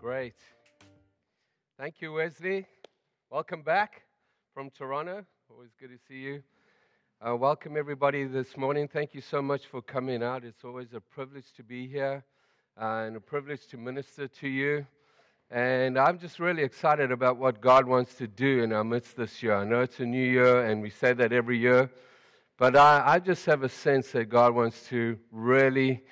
Great. Thank you, Wesley. Welcome back from Toronto. Always good to see you. Welcome, everybody, this morning. Thank you so much for coming out. It's always a privilege to be here and a privilege to minister to you. And I'm just really excited about what God wants to do in our midst this year. I know it's a new year, and we say that every year. But I just have a sense that God wants to really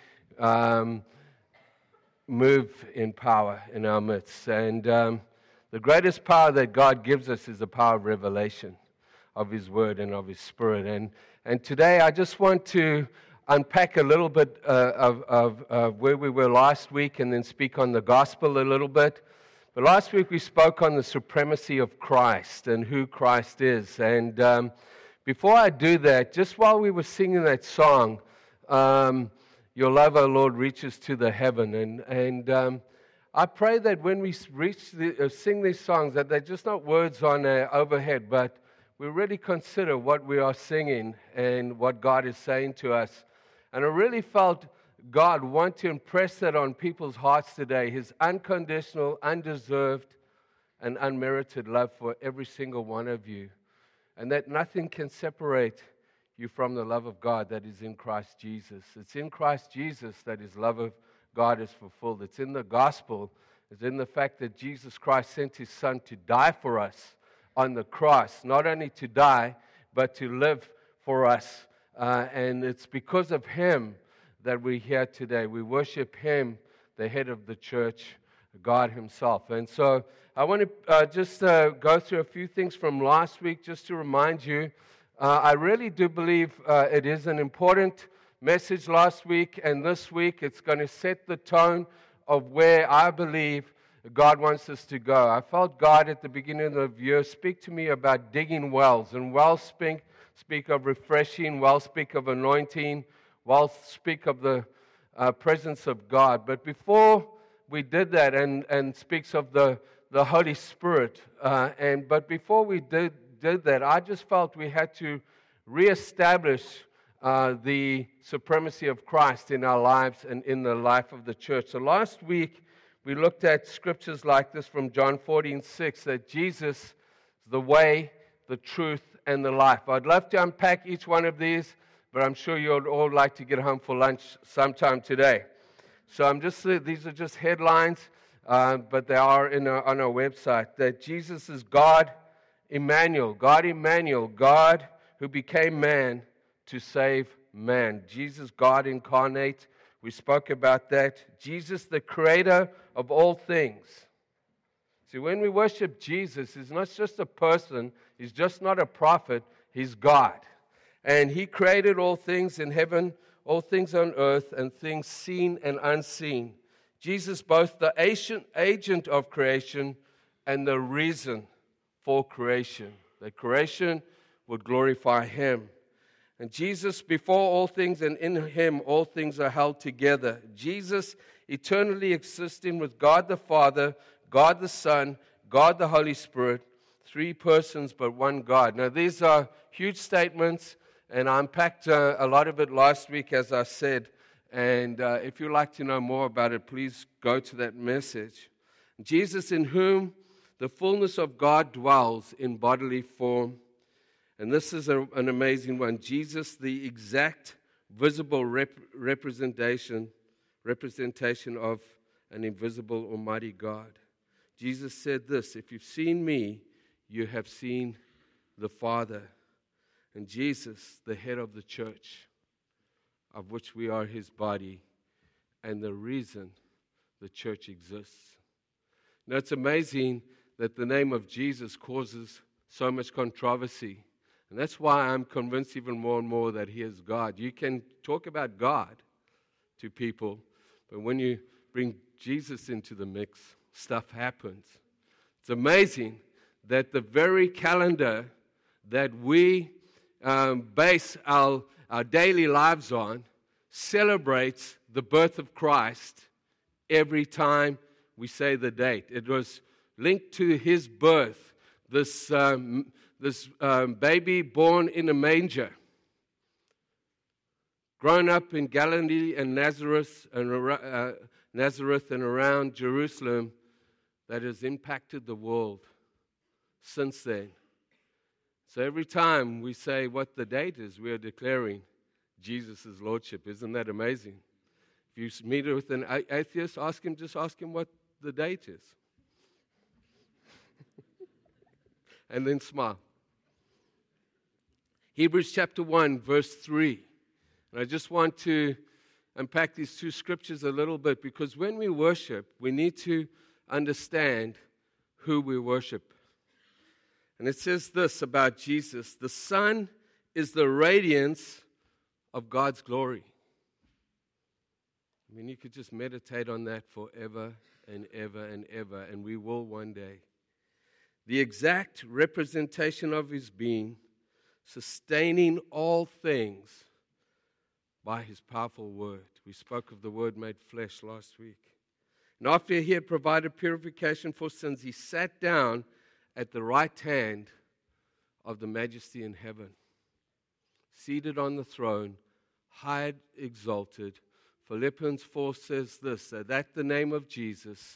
move in power in our midst. And the greatest power that God gives us is the power of revelation of His Word and of His Spirit. And today I just want to unpack a little bit of where we were last week and then speak on the gospel a little bit. But last week we spoke on the supremacy of Christ and who Christ is. And before I do that, just while we were singing that song, Your love, O Lord, reaches to the heaven. And I pray that when we sing these songs, that they're just not words on overhead, but we really consider what we are singing and what God is saying to us. And I really felt God want to impress that on people's hearts today, His unconditional, undeserved, and unmerited love for every single one of you. And that nothing can separate you from the love of God that is in Christ Jesus. It's in Christ Jesus that His love of God is fulfilled. It's in the gospel. It's in the fact that Jesus Christ sent His Son to die for us on the cross. Not only to die, but to live for us. And it's because of Him that we're here today. We worship Him, the head of the church, God Himself. And so I want to just go through a few things from last week just to remind you. I really do believe it is an important message last week, and this week it's going to set the tone of where I believe God wants us to go. I felt God at the beginning of the year speak to me about digging wells, and wells speak of refreshing, wells speak of anointing, wells speak of the presence of God. But before we did that, and speaks of the Holy Spirit, but before we did that, I just felt we had to reestablish the supremacy of Christ in our lives and in the life of the church. So last week, we looked at scriptures like this from John 14:6, that Jesus is the way, the truth, and the life. I'd love to unpack each one of these, but I'm sure you'd all like to get home for lunch sometime today. So these are just headlines, but they are on our website, that Jesus is God Emmanuel, God who became man to save man. Jesus, God incarnate. We spoke about that. Jesus, the creator of all things. See, when we worship Jesus, He's not just a person, He's just not a prophet, He's God. And He created all things in heaven, all things on earth, and things seen and unseen. Jesus, both the agent of creation and the reason for creation. That creation would glorify Him. And Jesus, before all things, and in Him all things are held together. Jesus, eternally existing with God the Father, God the Son, God the Holy Spirit, three persons but one God. Now these are huge statements, and I unpacked a lot of it last week, as I said. And if you'd like to know more about it, please go to that message. Jesus, in whom the fullness of God dwells in bodily form. And this is an amazing one. Jesus, the exact visible representation of an invisible Almighty God. Jesus said this, if you've seen me, you have seen the Father. And Jesus, the head of the church, of which we are His body, and the reason the church exists. Now it's amazing that the name of Jesus causes so much controversy. And that's why I'm convinced even more and more that He is God. You can talk about God to people, but when you bring Jesus into the mix, stuff happens. It's amazing that the very calendar that we base our daily lives on celebrates the birth of Christ every time we say the date. It was linked to His birth, this baby born in a manger, grown up in Galilee and Nazareth and around Jerusalem, that has impacted the world since then. So every time we say what the date is, we are declaring Jesus' Lordship. Isn't that amazing? If you meet with an atheist, ask him what the date is. And then smile. Hebrews chapter 1, verse 3. And I just want to unpack these two scriptures a little bit, because when we worship, we need to understand who we worship. And it says this about Jesus: the Son is the radiance of God's glory. I mean, you could just meditate on that forever and ever and ever, and we will one day. The exact representation of his being, sustaining all things by his powerful word. We spoke of the word made flesh last week. And after he had provided purification for sins, he sat down at the right hand of the majesty in heaven, seated on the throne, high exalted. Philippians 4 says this, that at the name of Jesus,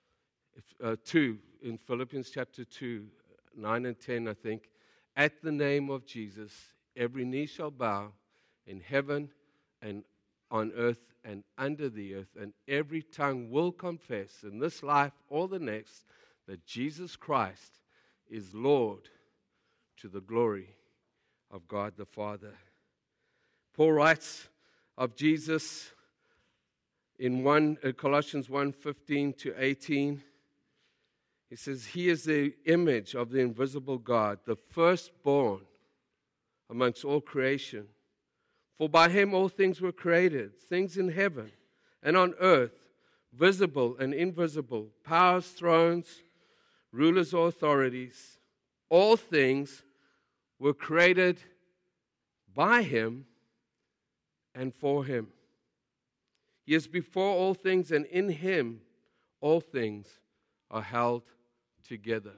in Philippians chapter 2, 9 and 10, I think, at the name of Jesus, every knee shall bow in heaven and on earth and under the earth, and every tongue will confess in this life or the next that Jesus Christ is Lord, to the glory of God the Father. Paul writes of Jesus in Colossians 1:15 to 18. He says, he is the image of the invisible God, the firstborn amongst all creation. For by him all things were created, things in heaven and on earth, visible and invisible, powers, thrones, rulers or authorities. All things were created by him and for him. He is before all things, and in him all things are held together.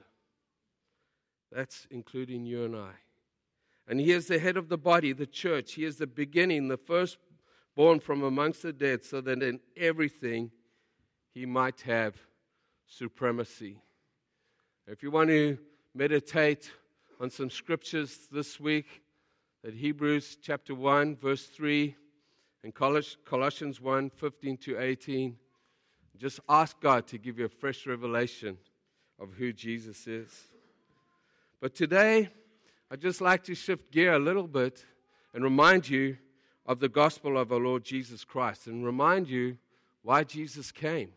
That's including you and I. And he is the head of the body, the church. He is the beginning, the firstborn from amongst the dead, so that in everything he might have supremacy. If you want to meditate on some scriptures this week, at Hebrews chapter 1, verse 3, and Colossians 1, 15 to 18, just ask God to give you a fresh revelation of who Jesus is. But today, I'd just like to shift gear a little bit and remind you of the gospel of our Lord Jesus Christ, and remind you why Jesus came,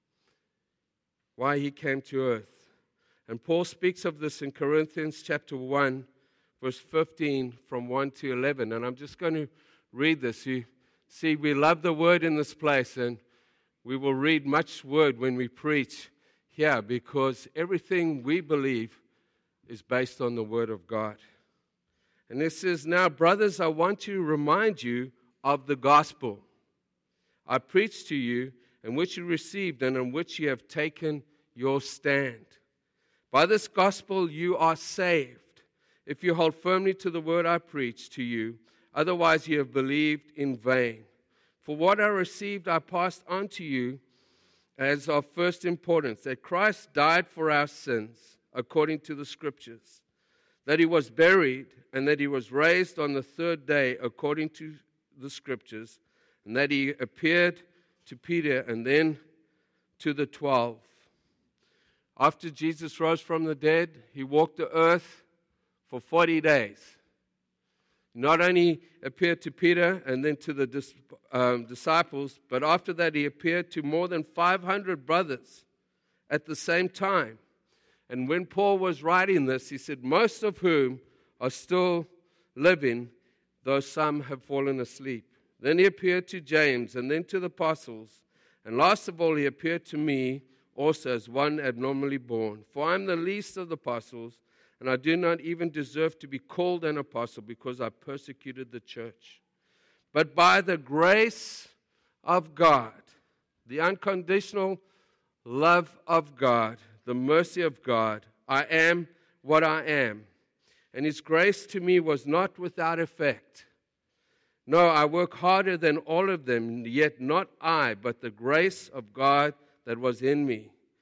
why he came to earth. And Paul speaks of this in Corinthians chapter 1, verse 15, from 1 to 11. And I'm just going to read this. You see, we love the word in this place, and we will read much word when we preach here, because everything we believe is based on the word of God. And it says, now, brothers, I want to remind you of the gospel I preached to you, and which you received, and on which you have taken your stand. By this gospel you are saved, if you hold firmly to the word I preached to you. Otherwise you have believed in vain. For what I received I passed on to you as of first importance, that Christ died for our sins, according to the Scriptures, that he was buried, and that he was raised on the third day, according to the Scriptures, and that he appeared to Peter and then to the 12. After Jesus rose from the dead, he walked the earth for 40 days. Not only appeared to Peter and then to the disciples, but after that he appeared to more than 500 brothers at the same time. And when Paul was writing this, he said, most of whom are still living, though some have fallen asleep. Then he appeared to James and then to the apostles. And last of all, he appeared to me also as one abnormally born. For I am the least of the apostles, and I do not even deserve to be called an apostle, because I persecuted the church. But by the grace of God, the unconditional love of God, the mercy of God, I am what I am. And his grace to me was not without effect. No, I work harder than all of them, yet not I, but the grace of God that was in me.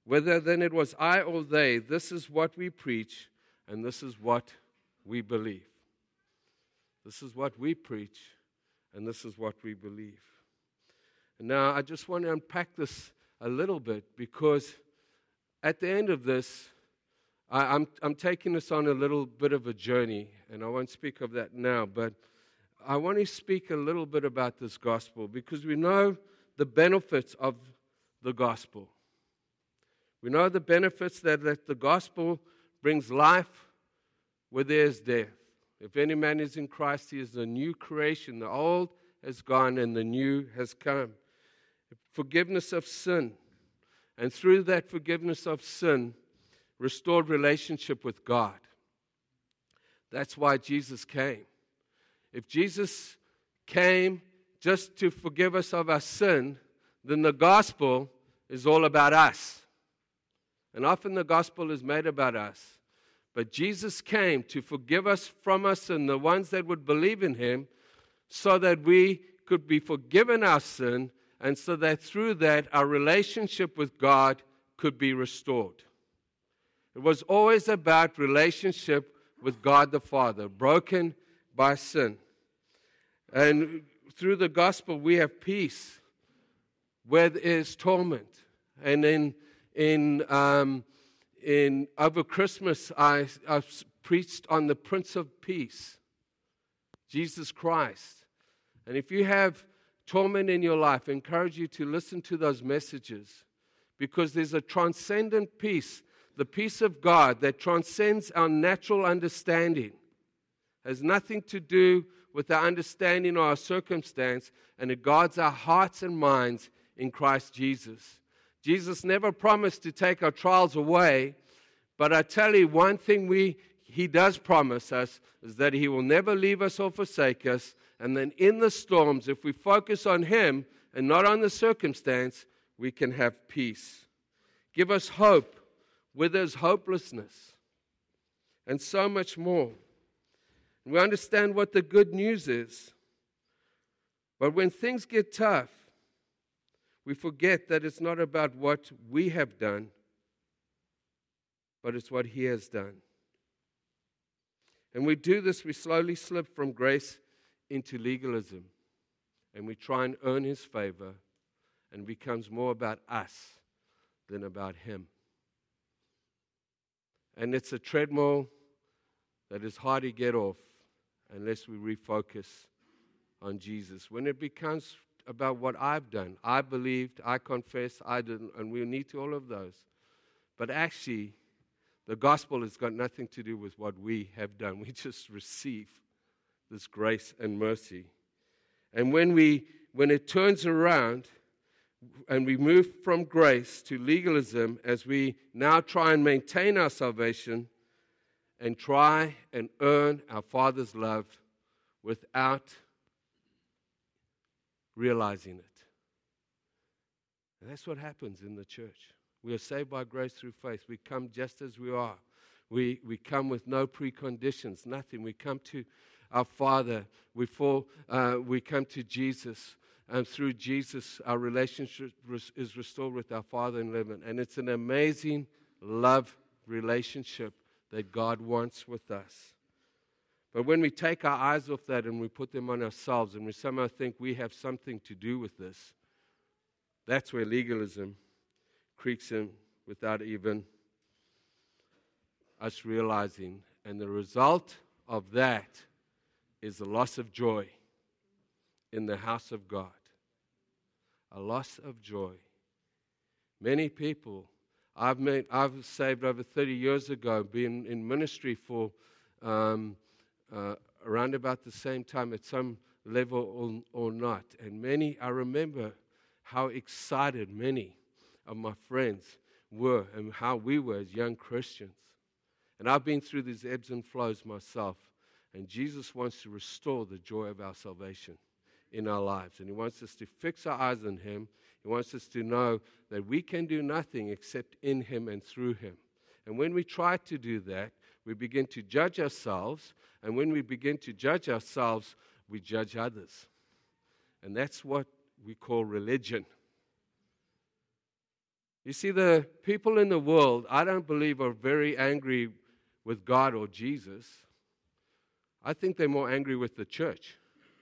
whether then it was I or they, this is what we preach, and this is what we believe. This is what we preach, and this is what we believe. And now I just want to unpack this a little bit, because at the end of this, I'm taking us on a little bit of a journey, and I won't speak of that now, but I want to speak a little bit about this gospel, because we know the benefits of the gospel. We know the benefits that the gospel brings life where there is death. If any man is in Christ, he is a new creation. The old has gone and the new has come. Forgiveness of sin. And through that forgiveness of sin, restored relationship with God. That's why Jesus came. If Jesus came just to forgive us of our sin, then the gospel is all about us. And often the gospel is made about us. But Jesus came to forgive us from our sin, the ones that would believe in him, so that we could be forgiven our sin, and so that through that our relationship with God could be restored. It was always about relationship with God the Father, broken by sin. And through the gospel we have peace where there is torment. And in over Christmas I preached on the Prince of Peace, Jesus Christ. And if you have torment in your life, I encourage you to listen to those messages, because there's a transcendent peace, the peace of God that transcends our natural understanding. It has nothing to do with our understanding or our circumstance, and it guards our hearts and minds in Christ Jesus. Jesus never promised to take our trials away, but I tell you one thing he does promise us is that he will never leave us or forsake us. And then in the storms, if we focus on him and not on the circumstance, we can have peace. Give us hope where there's hopelessness, and so much more. We understand what the good news is. But when things get tough, we forget that it's not about what we have done, but it's what he has done. And we do this, we slowly slip from grace into legalism. And we try and earn his favor, and it becomes more about us than about him. And it's a treadmill that is hard to get off unless we refocus on Jesus. When it becomes about what I've done, I believed, I confessed, I didn't, and we need to all of those. But actually, the gospel has got nothing to do with what we have done. We just receive this grace and mercy. And when it turns around and we move from grace to legalism, as we now try and maintain our salvation and try and earn our Father's love without realizing it. And that's what happens in the church. We are saved by grace through faith. We come just as we are. We come with no preconditions, nothing. We come to our Father. We come to Jesus. And through Jesus, our relationship is restored with our Father in heaven. And it's an amazing love relationship that God wants with us. But when we take our eyes off that and we put them on ourselves, and we somehow think we have something to do with this, that's where legalism creeps in without even us realizing. And the result of that is a loss of joy in the house of God. A loss of joy. Many people, I've saved over 30 years ago, been in ministry for around about the same time at some level or not. And I remember how excited many of my friends were and how we were as young Christians. And I've been through these ebbs and flows myself. And Jesus wants to restore the joy of our salvation in our lives. And he wants us to fix our eyes on him. He wants us to know that we can do nothing except in him and through him. And when we try to do that, we begin to judge ourselves. And when we begin to judge ourselves, we judge others. And that's what we call religion. You see, the people in the world, I don't believe, are very angry with God or Jesus. I think they're more angry with the church.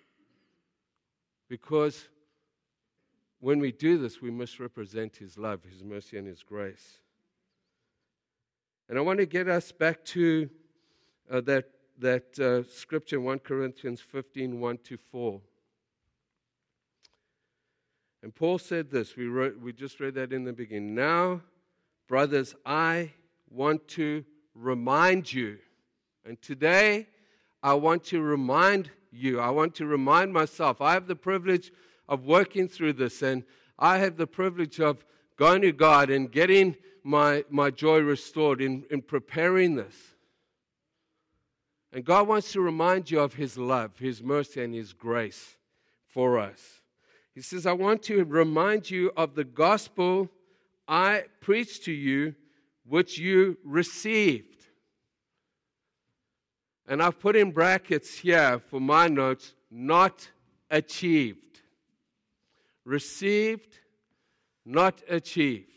Because when we do this, we misrepresent His love, His mercy, and His grace. And I want to get us back to that scripture, 1 Corinthians 15, 1-4. And Paul said this, we just read that in the beginning. Now, brothers, I want to remind you. And today, I want to remind you. I want to remind myself. I have the privilege of working through this. And I have the privilege of going to God and getting my joy restored in preparing this. And God wants to remind you of His love, His mercy, and His grace for us. He says, I want to remind you of the gospel I preached to you, which you received. And I've put in brackets here for my notes, not achieved. Received, not achieved.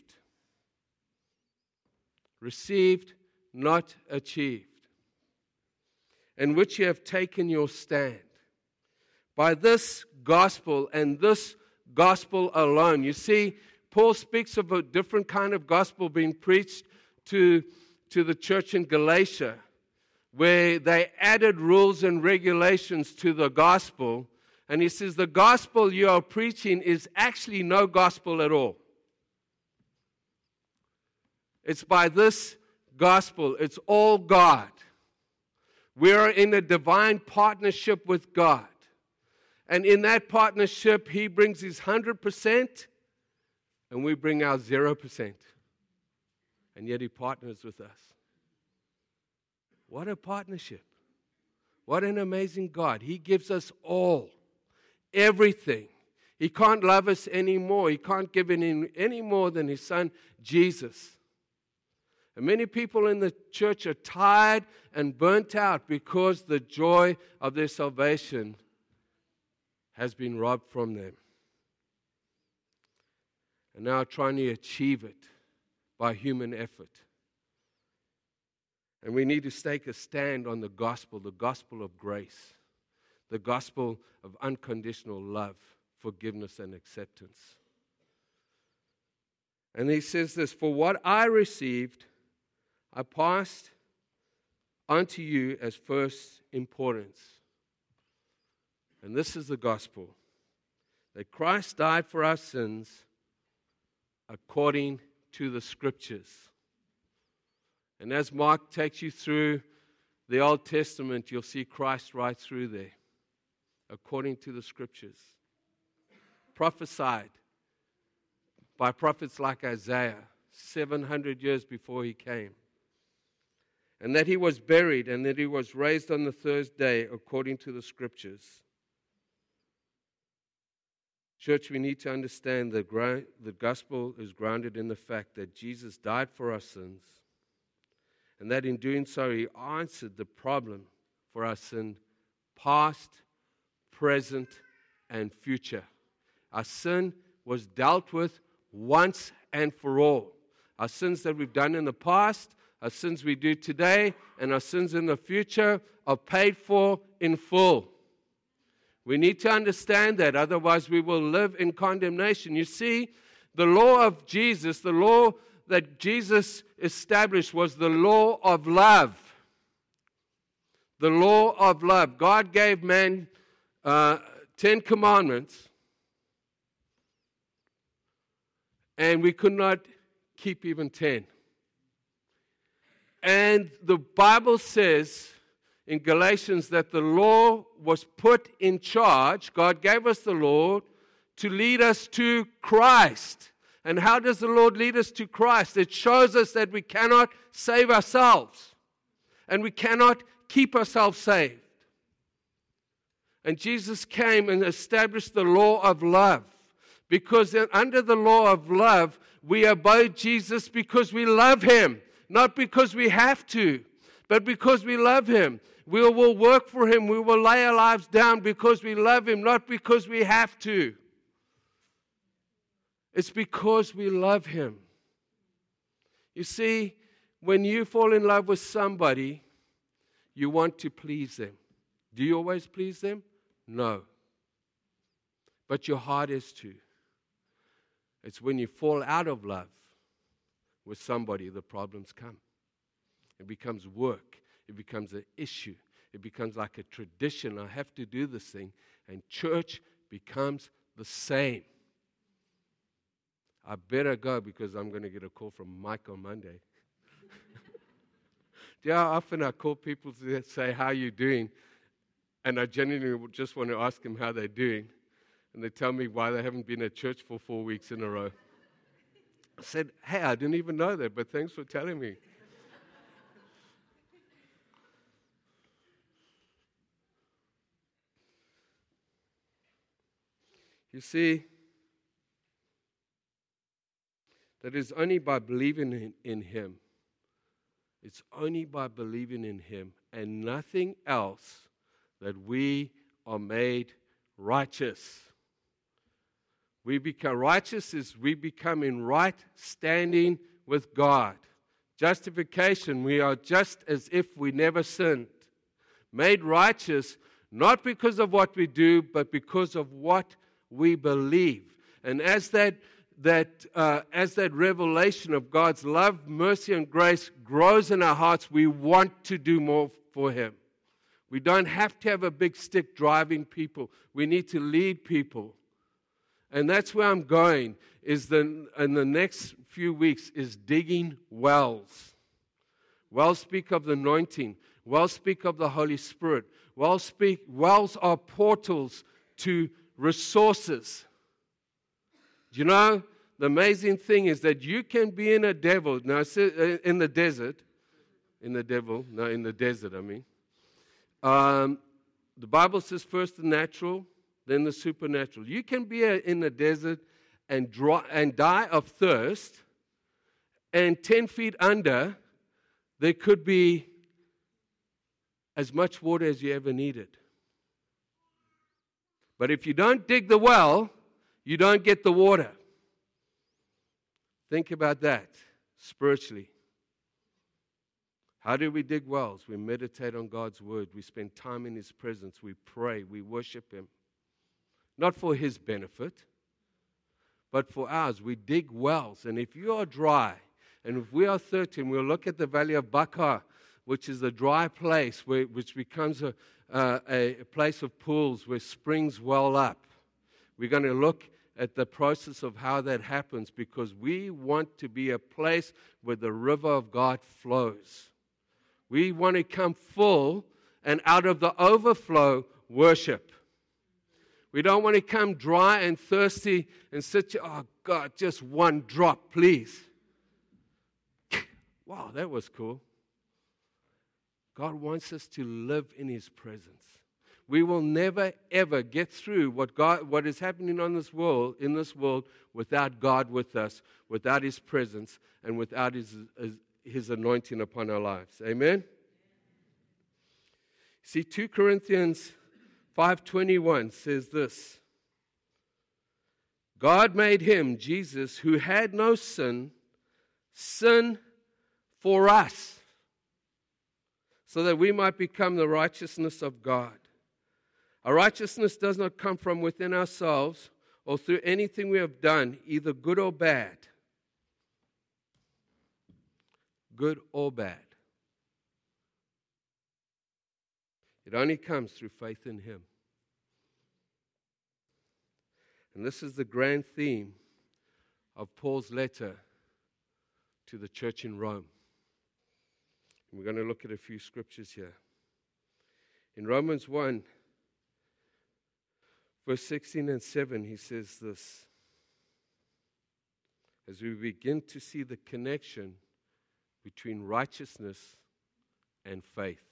Received, not achieved. In which you have taken your stand. By this gospel and this gospel alone. You see, Paul speaks of a different kind of gospel being preached to the church in Galatia, where they added rules and regulations to the gospel. And he says, the gospel you are preaching is actually no gospel at all. It's by this gospel. It's all God. We are in a divine partnership with God. And in that partnership, He brings His 100%, and we bring our 0%. And yet He partners with us. What a partnership. What an amazing God. He gives us all, everything. He can't love us anymore. He can't give any more than His Son, Jesus. And many people in the church are tired and burnt out because the joy of their salvation has been robbed from them. And now trying to achieve it by human effort. And we need to take a stand on the gospel of grace, the gospel of unconditional love, forgiveness, and acceptance. And he says this, for what I received, I passed unto you as first importance. And this is the gospel, that Christ died for our sins according to the Scriptures. And as Mark takes you through the Old Testament, you'll see Christ right through there, according to the Scriptures. Prophesied by prophets like Isaiah, 700 years before He came. And that He was buried and that He was raised on the third day according to the Scriptures. Church, we need to understand that the gospel is grounded in the fact that Jesus died for our sins, and that in doing so, He answered the problem for our sin, past, present, and future. Our sin was dealt with once and for all. Our sins that we've done in the past, our sins we do today, and our sins in the future are paid for in full. We need to understand that, otherwise we will live in condemnation. You see, the law of Jesus, the law that Jesus established was the law of love. The law of love. God gave man 10 commandments, and we could not keep even 10. And the Bible says in Galatians that the law was put in charge. God gave us the law to lead us to Christ. And how does the Lord lead us to Christ? It shows us that we cannot save ourselves. And we cannot keep ourselves saved. And Jesus came and established the law of love. Because under the law of love, we obey Jesus because we love Him. Not because we have to, but because we love Him. We will work for Him. We will lay our lives down because we love Him, not because we have to. It's because we love Him. You see, when you fall in love with somebody, you want to please them. Do you always please them? No. But your heart is too. It's when you fall out of love with somebody, the problems come. It becomes work. It becomes an issue. It becomes like a tradition. I have to do this thing. And church becomes the same. I better go because I'm going to get a call from Mike on Monday. Do you know how often I call people to say, how are you doing? And I genuinely just want to ask them how they're doing. And they tell me why they haven't been at church for 4 weeks in a row. I said, hey, I didn't even know that, but thanks for telling me. You see, that is only by believing in Him. It's only by believing in Him and nothing else that we are made righteous. We become righteous is we become in right standing with God. Justification, we are just as if we never sinned. Made righteous, not because of what we do, but because of what we believe. And as that revelation of God's love, mercy, and grace grows in our hearts, we want to do more for Him. We don't have to have a big stick driving people. We need to lead people. And that's where I'm going, in the next few weeks, is digging wells. Wells speak of the anointing. Wells speak of the Holy Spirit. Wells are portals to resources. Do you know, the amazing thing is that you can be in a desert, I mean. The Bible says first the natural, then the supernatural. You can be in the desert and die of thirst, and 10 feet under, there could be as much water as you ever needed. But if you don't dig the well, you don't get the water. Think about that spiritually. How do we dig wells? We meditate on God's word. We spend time in His presence. We pray. We worship Him. Not for His benefit, but for ours. We dig wells. And if you are dry, and if we are thirsty, we'll look at the valley of Baca, which is a dry place, which becomes a place of pools where springs well up. We're going to look at the process of how that happens, because we want to be a place where the river of God flows. We want to come full, and out of the overflow, worship. We don't want to come dry and thirsty and sit, oh God, just one drop, please. Wow, that was cool. God wants us to live in His presence. We will never, ever get through what is happening in this world, without God with us, without His presence, and without His anointing upon our lives. Amen? See, 2 Corinthians 5:21 says this. God made Him, Jesus, who had no sin, sin for us, so that we might become the righteousness of God. Our righteousness does not come from within ourselves or through anything we have done, either good or bad. Good or bad. It only comes through faith in Him. And this is the grand theme of Paul's letter to the church in Rome. And we're going to look at a few scriptures here. In Romans 1, verse 16 and 7, he says this. As we begin to see the connection between righteousness and faith.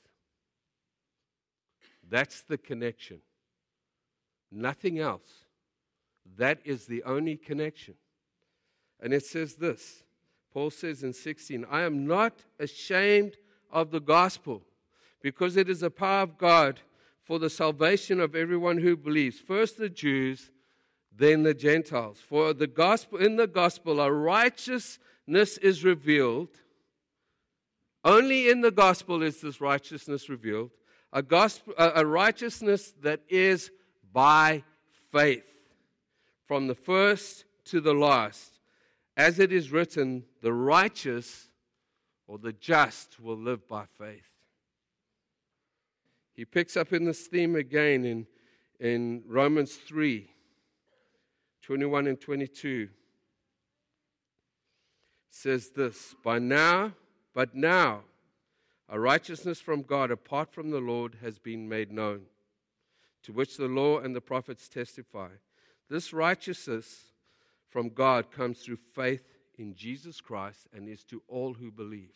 That's the connection. Nothing else. That is the only connection. And it says this. Paul says in 16, I am not ashamed of the gospel, because it is the power of God for the salvation of everyone who believes. First the Jews, then the Gentiles. For the gospel, in the gospel, a righteousness is revealed. Only in the gospel is this righteousness revealed. A righteousness that is by faith, from the first to the last. As it is written, the righteous or the just will live by faith. He picks up in this theme again in Romans 3, 21 and 22. Says this, but now, a righteousness from God apart from the Lord has been made known, to which the law and the prophets testify. This righteousness from God comes through faith in Jesus Christ and is to all who believe.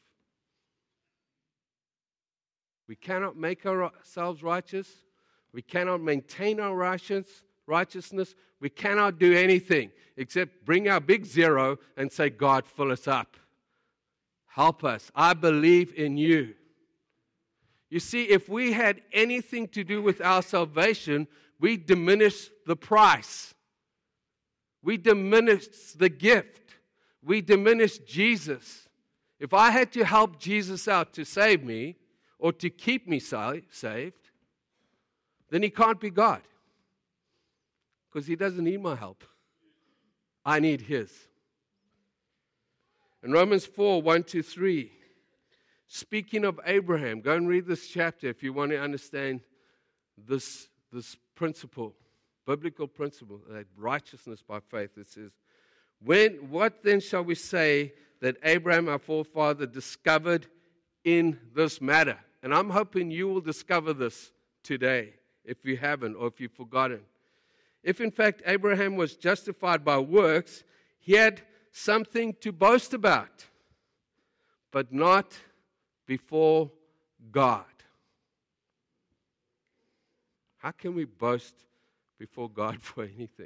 We cannot make ourselves righteous. We cannot maintain our righteousness. We cannot do anything except bring our big zero and say, God, fill us up. Help us. I believe in you. You see, if we had anything to do with our salvation, we diminish the price. We diminish the gift. We diminish Jesus. If I had to help Jesus out to save me or to keep me saved, then he can't be God. Because he doesn't need my help. I need his. In Romans 4, 1-3, speaking of Abraham, go and read this chapter if you want to understand this principle, biblical principle, that righteousness by faith. It says, what then shall we say that Abraham, our forefather, discovered in this matter? And I'm hoping you will discover this today, if you haven't or if you've forgotten. If in fact Abraham was justified by works, he had something to boast about, but not before God. How can we boast before God for anything?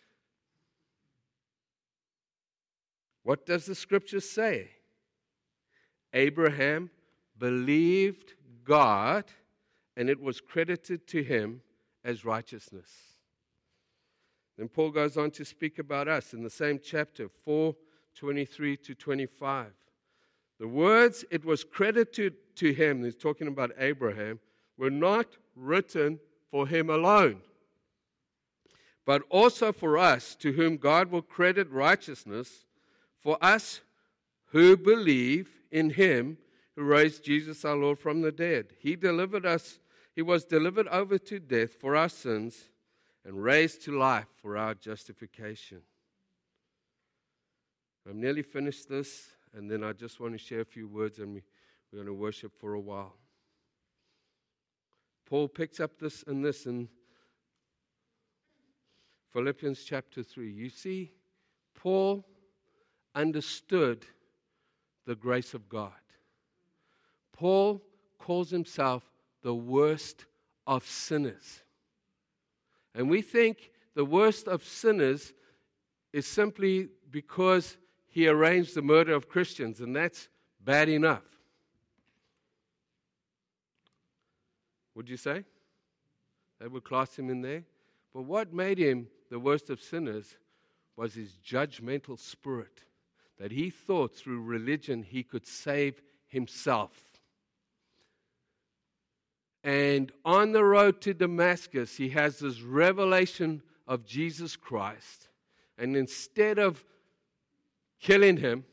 What does the scripture say? Abraham believed God, and it was credited to him as righteousness. Then Paul goes on to speak about us in the same chapter, 4:23-25. The words, it was credited to him, he's talking about Abraham, were not written for him alone, but also for us, to whom God will credit righteousness, for us who believe in him who raised Jesus our Lord from the dead. He was delivered over to death for our sins and raised to life for our justification. I'm nearly finished this, and then I just want to share a few words, and we're going to worship for a while. Paul picks up this in Philippians chapter 3. You see, Paul understood the grace of God. Paul calls himself the worst of sinners. And we think the worst of sinners is simply because he arranged the murder of Christians, and that's bad enough. Would you say? They would class him in there? But what made him the worst of sinners was his judgmental spirit, that he thought through religion he could save himself. And on the road to Damascus, he has this revelation of Jesus Christ. And instead of killing him,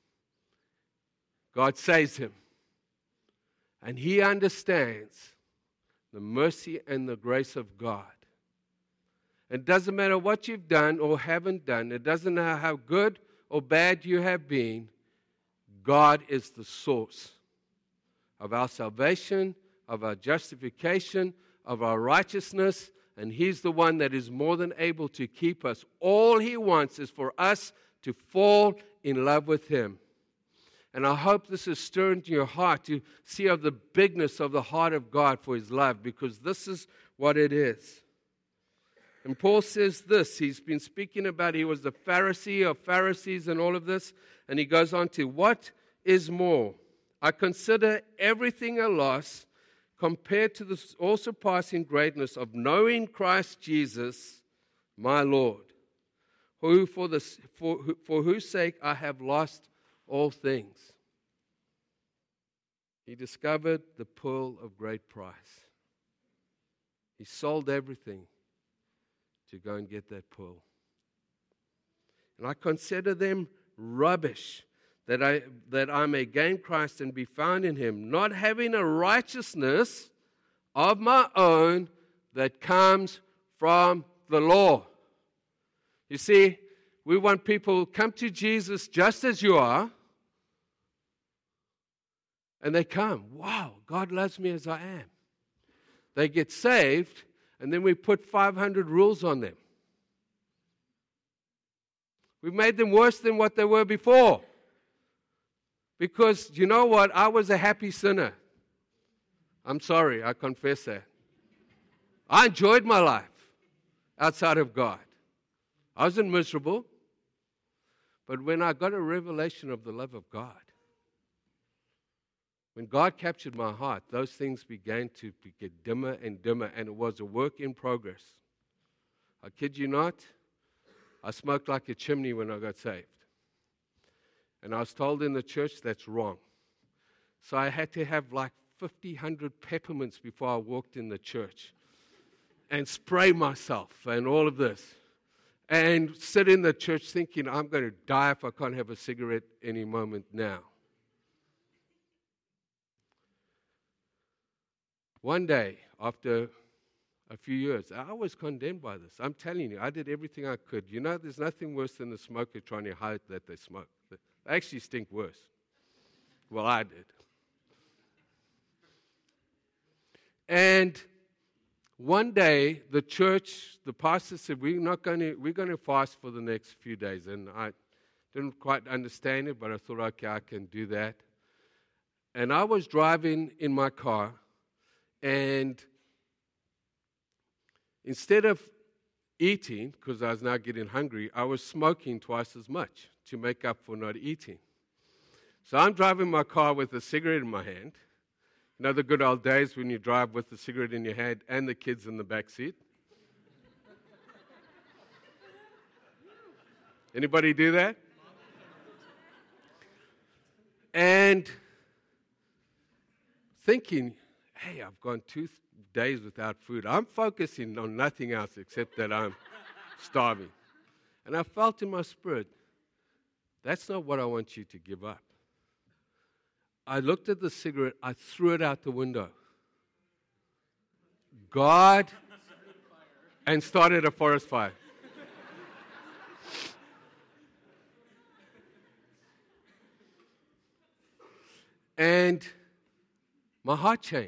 God saves him. And he understands the mercy and the grace of God. It doesn't matter what you've done or haven't done. It doesn't matter how good or bad you have been. God is the source of our salvation, of our justification, of our righteousness, and he's the one that is more than able to keep us. All he wants is for us to fall in love with him. And I hope this is stirring to your heart to see of the bigness of the heart of God for his love, because this is what it is. And Paul says this, he's been speaking about he was the Pharisee of Pharisees and all of this, and he goes on to, what is more? I consider everything a loss compared to the all-surpassing greatness of knowing Christ Jesus, my Lord, who for whose sake I have lost all things. He discovered the pearl of great price. He sold everything to go and get that pearl. And I consider them rubbish, that I may gain Christ and be found in him, not having a righteousness of my own that comes from the law. You see, we want people to come to Jesus just as you are, and they come. Wow, God loves me as I am. They get saved, and then we put 500 rules on them. We've made them worse than what they were before. Because, you know what? I was a happy sinner. I'm sorry, I confess that. I enjoyed my life outside of God. I wasn't miserable. But when I got a revelation of the love of God, when God captured my heart, those things began to get dimmer and dimmer, and it was a work in progress. I kid you not, I smoked like a chimney when I got saved. And I was told in the church that's wrong. So I had to have like 100 peppermints before I walked in the church and spray myself and all of this. And sit in the church thinking, I'm going to die if I can't have a cigarette any moment now. One day, after a few years, I was condemned by this. I'm telling you, I did everything I could. You know, there's nothing worse than a smoker trying to hide that they smoke. They actually stink worse. Well, I did. And one day, the church, the pastor said, we're going to fast for the next few days. And I didn't quite understand it, but I thought, okay, I can do that. And I was driving in my car, and instead of eating, because I was now getting hungry, I was smoking twice as much to make up for not eating. So I'm driving my car with a cigarette in my hand. You know the good old days when you drive with the cigarette in your hand and the kids in the back seat? Anybody do that? And thinking, hey, I've gone 2 days without food. I'm focusing on nothing else except that I'm starving. And I felt in my spirit, that's not what I want you to give up. I looked at the cigarette, I threw it out the window. God, and started a forest fire. And my heart changed.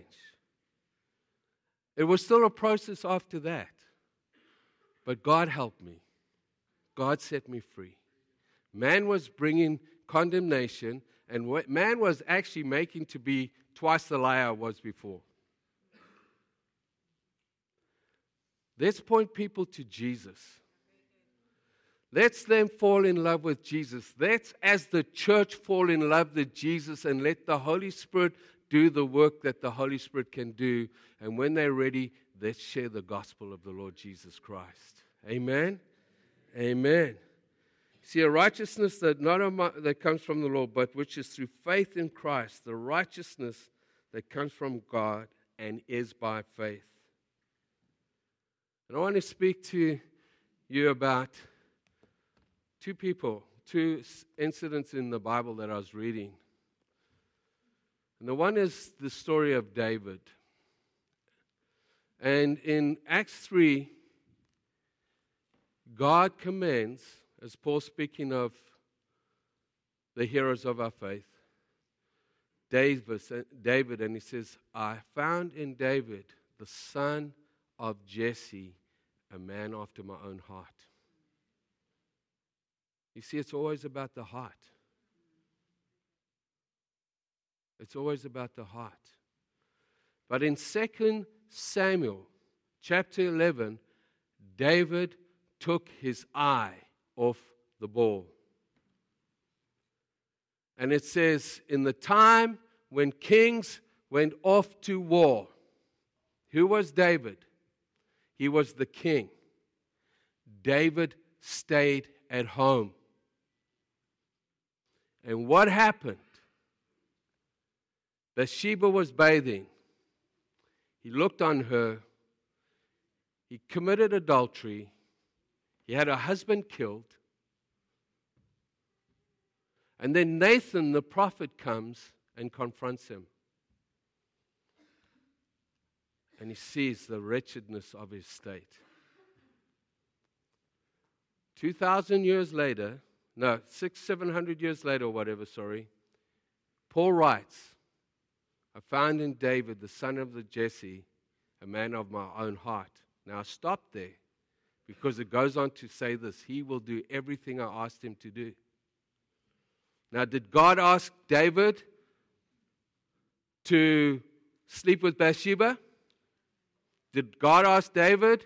It was still a process after that. But God helped me. God set me free. Man was bringing condemnation, and what man was actually making to be twice the liar I was before. Let's point people to Jesus. Let's them fall in love with Jesus. Let's, as the church, fall in love with Jesus and let the Holy Spirit do the work that the Holy Spirit can do. And when they're ready, let's share the gospel of the Lord Jesus Christ. Amen? Amen. See, a righteousness that comes from the Lord, but which is through faith in Christ, the righteousness that comes from God and is by faith. And I want to speak to you about two incidents in the Bible that I was reading. And the one is the story of David. And in Acts 3, God commands, as Paul speaking of the heroes of our faith, David, and he says, I found in David, the son of Jesse, a man after my own heart. You see, it's always about the heart. It's always about the heart. But in 2 Samuel chapter 11, David took his eye off the ball. And it says, in the time when kings went off to war, who was David? He was the king. David stayed at home. And what happened? Bathsheba was bathing. He looked on her. He committed adultery. He had her husband killed. And then Nathan, the prophet, comes and confronts him. And he sees the wretchedness of his state. 2,000 years later, 700 years later or whatever, Paul writes, I found in David, the son of the Jesse, a man of my own heart. Now stop there, because it goes on to say this, he will do everything I asked him to do. Now, did God ask David to sleep with Bathsheba? Did God ask David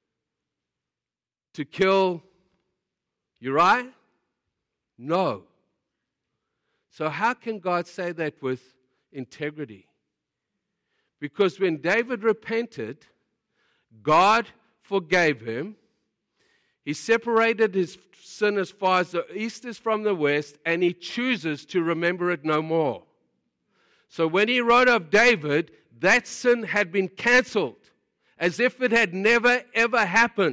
to kill Uriah? No. So how can God say that with integrity? Because when David repented, God forgave him. He separated his sin as far as the east is from the west, and he chooses to remember it no more. So when he wrote of David, that sin had been cancelled, as if it had never, ever happened.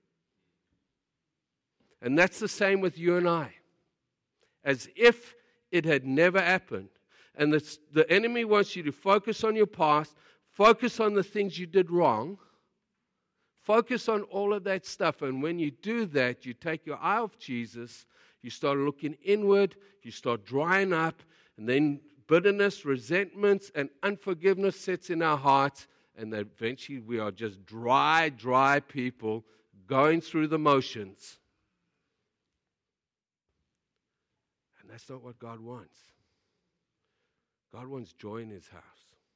And that's the same with you and I. As if it had never happened. And the enemy wants you to focus on your past, focus on the things you did wrong, focus on all of that stuff. And when you do that, you take your eye off Jesus, you start looking inward, you start drying up, and then bitterness, resentments, and unforgiveness sets in our hearts, and then eventually we are just dry people going through the motions. And that's not what God wants. God wants joy in His house.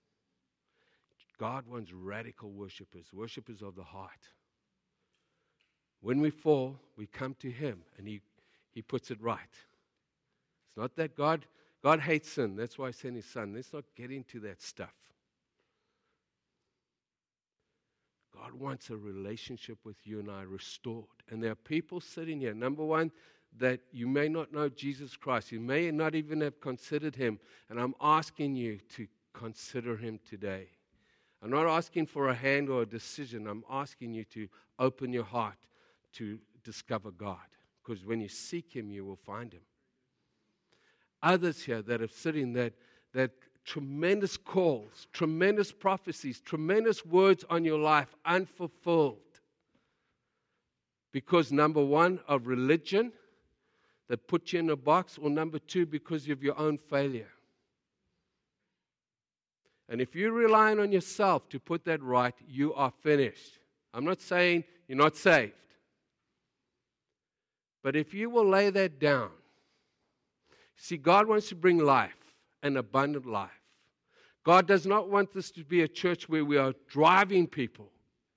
God wants radical worshipers of the heart. When we fall, we come to Him and He puts it right. It's not that God hates sin. That's why He sent His Son. Let's not get into that stuff. God wants a relationship with you and I restored. And there are people sitting here. Number one, that you may not know Jesus Christ. You may not even have considered Him. And I'm asking you to consider Him today. I'm not asking for a hand or a decision. I'm asking you to open your heart to discover God. Because when you seek Him, you will find Him. Others here that are sitting, that tremendous calls, tremendous prophecies, tremendous words on your life unfulfilled. Because number one, of religion that put you in a box, or number two, because of your own failure. And if you're relying on yourself to put that right, you are finished. I'm not saying you're not saved. But if you will lay that down, see, God wants to bring life, an abundant life. God does not want this to be a church where we are driving people,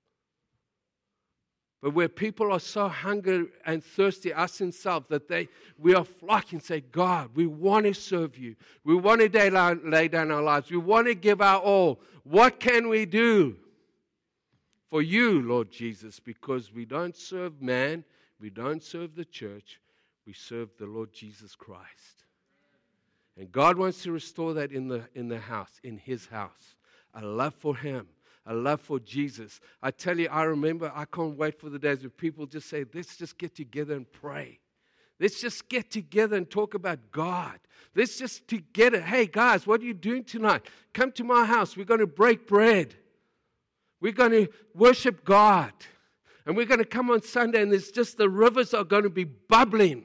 but where people are so hungry and thirsty, us in self, that we are flocking and say, God, we want to serve you. We want to lay down our lives. We want to give our all. What can we do for you, Lord Jesus? Because we don't serve man. We don't serve the church. We serve the Lord Jesus Christ. And God wants to restore that in the house, in His house. A love for Him. A love for Jesus. I tell you, I remember, I can't wait for the days where people just say, let's just get together and pray. Let's just get together and talk about God. Let's just together, hey guys, what are you doing tonight? Come to my house. We're going to break bread. We're going to worship God. And we're going to come on Sunday, and there's just the rivers are going to be bubbling.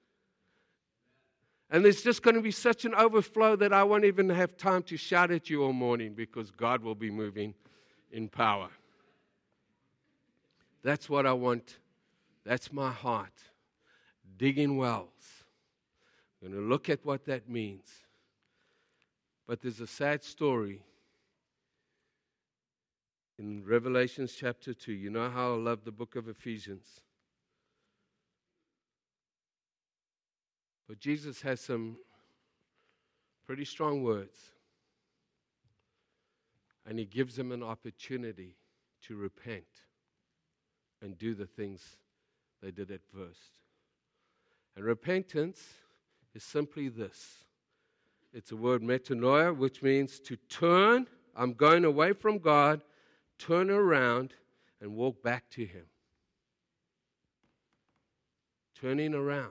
And there's just going to be such an overflow that I won't even have time to shout at you all morning, because God will be moving in power. That's what I want. That's my heart. Digging wells. I'm going to look at what that means. But there's a sad story in Revelation chapter 2. You know how I love the book of Ephesians. But Jesus has some pretty strong words. And He gives them an opportunity to repent and do the things they did at first. And repentance is simply this. It's a word metanoia, which means to turn. I'm going away from God, turn around, and walk back to Him. Turning around.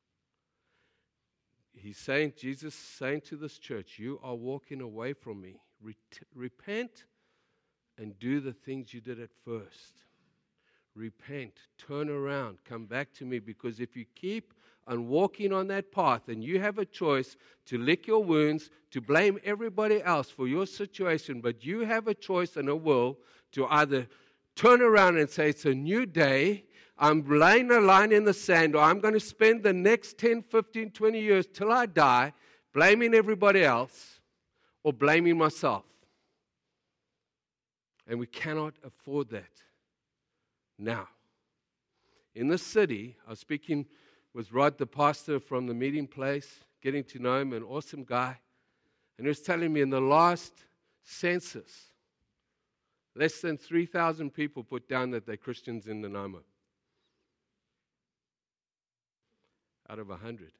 Jesus is saying to this church, you are walking away from me. Repent and do the things you did at first. Repent, turn around, come back to me, because if you keep on walking on that path and you have a choice to lick your wounds, to blame everybody else for your situation, but you have a choice and a will to either turn around and say, it's a new day, I'm laying a line in the sand, or I'm going to spend the next 10, 15, 20 years till I die blaming everybody else or blaming myself. And we cannot afford that. Now, in this city, I was speaking with Rod, the pastor from the meeting place, getting to know him, an awesome guy. And he was telling me in the last census, less than 3,000 people put down that they're Christians in Nanaimo. Out of 100.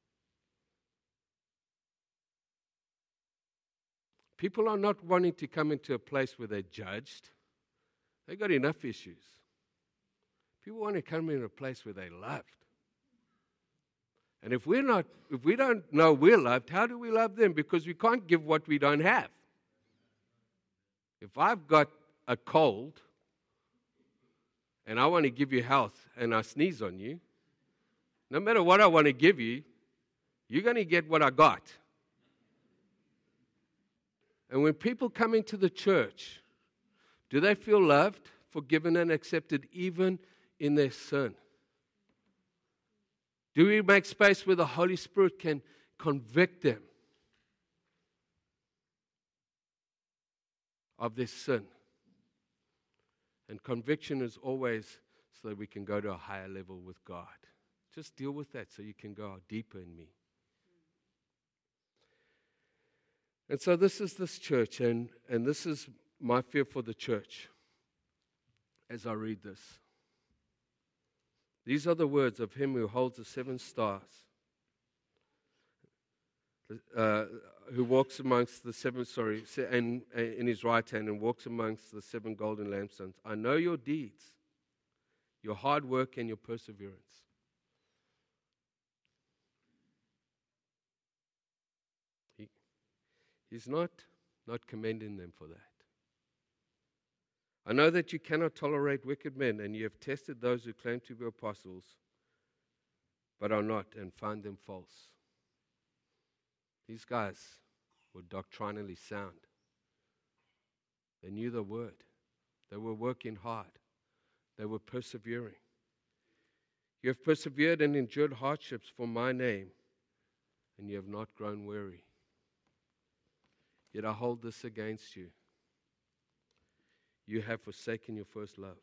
People are not wanting to come into a place where they're judged. They've got enough issues. People want to come in a place where they're loved. And if we don't know we're loved, how do we love them? Because we can't give what we don't have. If I've got a cold and I want to give you health and I sneeze on you, no matter what I want to give you, you're going to get what I got. And when people come into the church, do they feel loved, forgiven, and accepted even in their sin? Do we make space where the Holy Spirit can convict them of their sin? And conviction is always so that we can go to a higher level with God. Just deal with that so you can go deeper in me. And so this is this church, and this is my fear for the church as I read this. These are the words of him who holds the 7 stars, who walks amongst the 7, and in his right hand, and walks amongst the 7 golden lampstands. I know your deeds, your hard work, and your perseverance. He's not commending them for that. I know that you cannot tolerate wicked men, and you have tested those who claim to be apostles, but are not, and found them false. These guys were doctrinally sound. They knew the word. They were working hard. They were persevering. You have persevered and endured hardships for my name, and you have not grown weary. Yet I hold this against you. You have forsaken your first love.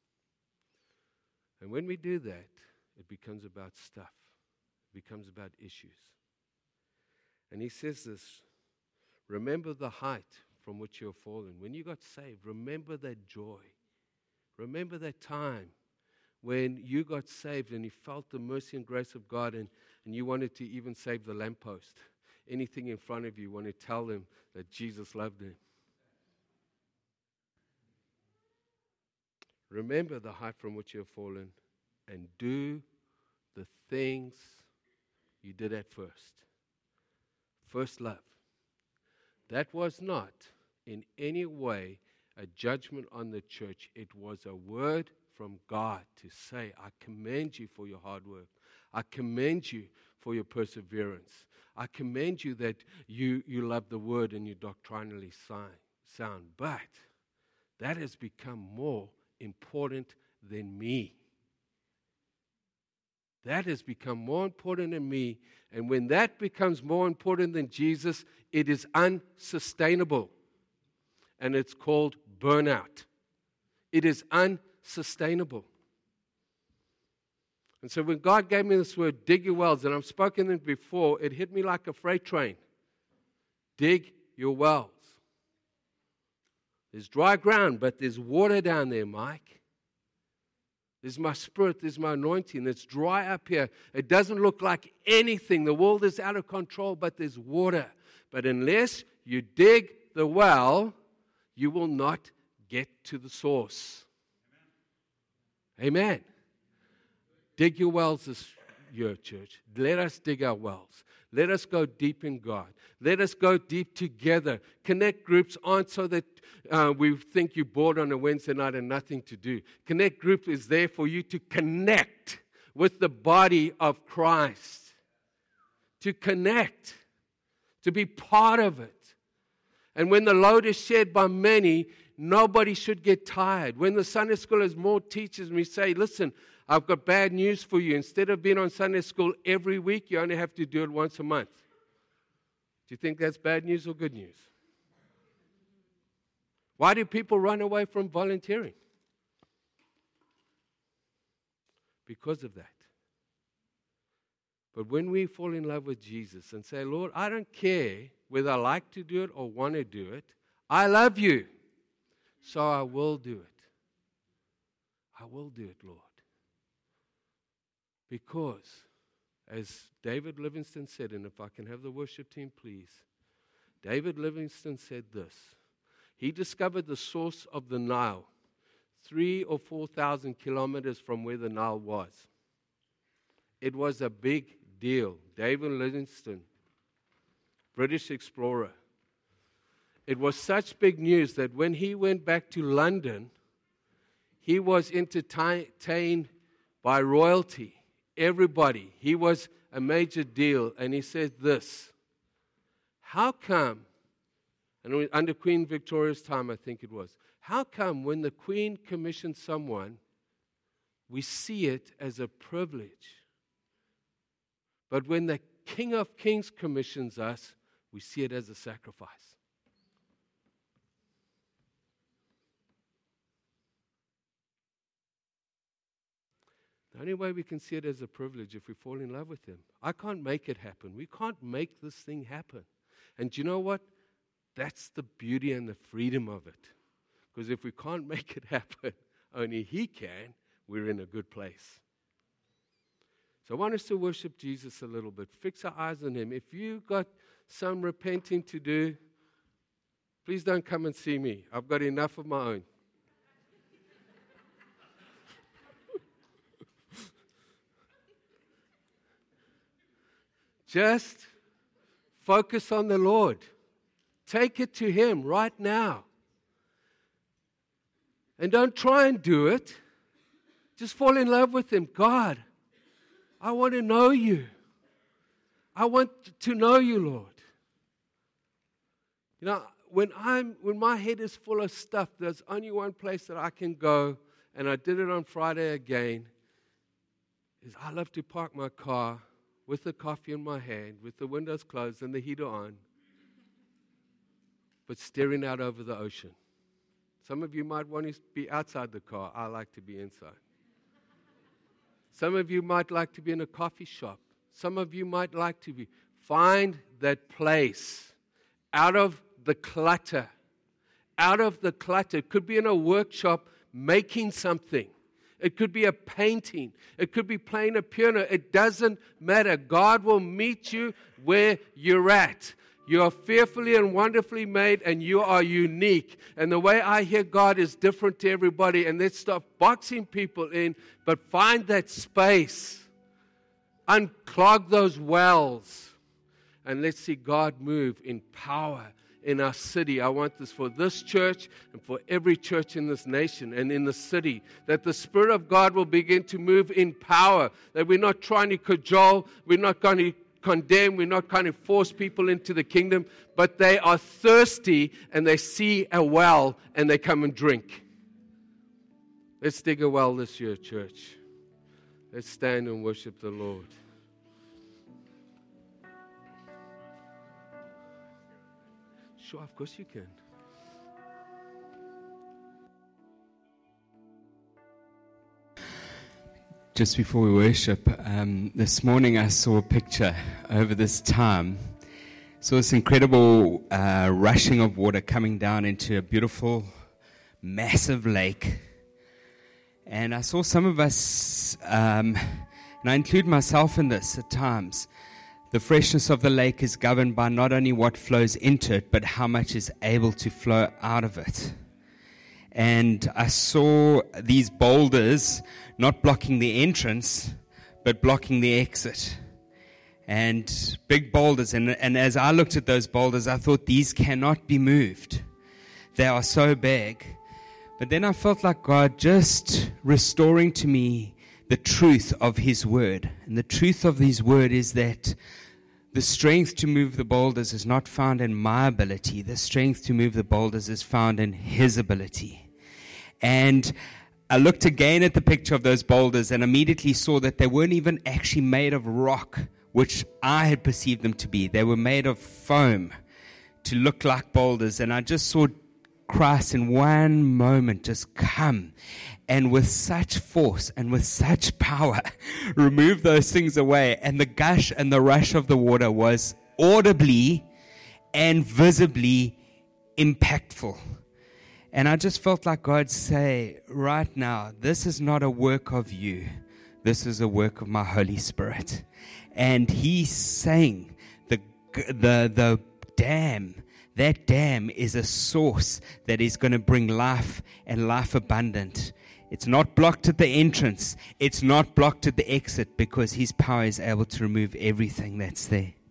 And when we do that, it becomes about stuff. It becomes about issues. And he says this, remember the height from which you have fallen. When you got saved, remember that joy. Remember that time when you got saved and you felt the mercy and grace of God, and you wanted to even save the lamppost. Anything in front of you, want to tell them that Jesus loved them. Remember the height from which you have fallen, and do the things you did at first. First love. That was not in any way a judgment on the church. It was a word from God to say, I commend you for your hard work. I commend you for your perseverance. I commend you that you love the word and you're doctrinally sound. But that has become more important than me. That has become more important than me. And when that becomes more important than Jesus, it is unsustainable. And it's called burnout. It is unsustainable. And so when God gave me this word, dig your wells, and I've spoken it before, it hit me like a freight train. Dig your wells. There's dry ground, but there's water down there, Mike. There's my spirit, there's my anointing. It's dry up here. It doesn't look like anything. The world is out of control, but there's water. But unless you dig the well, you will not get to the source. Amen. Dig your wells this year, church. Let us dig our wells. Let us go deep in God. Let us go deep together. Connect groups aren't so that we think you're bored on a Wednesday night and nothing to do. Connect group is there for you to connect with the body of Christ. To connect. To be part of it. And when the load is shared by many, nobody should get tired. When the Sunday school has more teachers, and we say, listen, I've got bad news for you. Instead of being on Sunday school every week, you only have to do it once a month. Do you think that's bad news or good news? Why do people run away from volunteering? Because of that. But when we fall in love with Jesus and say, Lord, I don't care whether I like to do it or want to do it. I love you, so I will do it. I will do it, Lord. Because, as David Livingstone said, and if I can have the worship team, please. David Livingstone said this. He discovered the source of the Nile 3,000 or 4,000 kilometers from where the Nile was. It was a big deal. David Livingstone, British explorer. It was such big news that when he went back to London, he was entertained by royalty. Everybody. He was a major deal. And he said this. How come, and under Queen Victoria's time, I think it was, how come when the Queen commissioned someone, we see it as a privilege? But when the King of Kings commissions us, we see it as a sacrifice. The only way we can see it as a privilege if we fall in love with Him. I can't make it happen. We can't make this thing happen. And do you know what? That's the beauty and the freedom of it. Because if we can't make it happen, only He can, we're in a good place. So I want us to worship Jesus a little bit. Fix our eyes on Him. If you've got some repenting to do, please don't come and see me. I've got enough of my own. Just focus on the Lord. Take it to Him right now. And don't try and do it. Just fall in love with Him. God, I want to know You. I want to know You, Lord. You know, when my head is full of stuff, there's only one place that I can go, and I did it on Friday again, is I love to park my car with the coffee in my hand, with the windows closed and the heater on, but staring out over the ocean. Some of you might want to be outside the car. I like to be inside. Some of you might like to be in a coffee shop. Some of you might like to be. Find that place out of the clutter. Out of the clutter. It could be in a workshop making something. It could be a painting. It could be playing a piano. It doesn't matter. God will meet you where you're at. You are fearfully and wonderfully made, and you are unique. And the way I hear God is different to everybody. And let's stop boxing people in, but find that space. Unclog those wells. And let's see God move in power in our city. I want this for this church and for every church in this nation and in the city, that the Spirit of God will begin to move in power, that we're not trying to cajole, we're not going to condemn, we're not going to force people into the kingdom, but they are thirsty and they see a well and they come and drink. Let's dig a well this year, church. Let's stand and worship the Lord. Sure, of course you can. Just before we worship, this morning I saw a picture over this time. Saw this incredible rushing of water coming down into a beautiful, massive lake. And I saw some of us, and I include myself in this at times, the freshness of the lake is governed by not only what flows into it, but how much is able to flow out of it. And I saw these boulders not blocking the entrance, but blocking the exit. And big boulders. And as I looked at those boulders, I thought, these cannot be moved. They are so big. But then I felt like God just restoring to me the truth of His Word. And the truth of His Word is that the strength to move the boulders is not found in my ability. The strength to move the boulders is found in His ability. And I looked again at the picture of those boulders and immediately saw that they weren't even actually made of rock, which I had perceived them to be. They were made of foam to look like boulders. And I just saw Christ in one moment just come and with such force and with such power remove those things away. And the gush and the rush of the water was audibly and visibly impactful. And I just felt like God say, right now, this is not a work of you. This is a work of my Holy Spirit. And He's saying the dam, that dam is a source that is going to bring life and life abundant. It's not blocked at the entrance. It's not blocked at the exit because His power is able to remove everything that's there.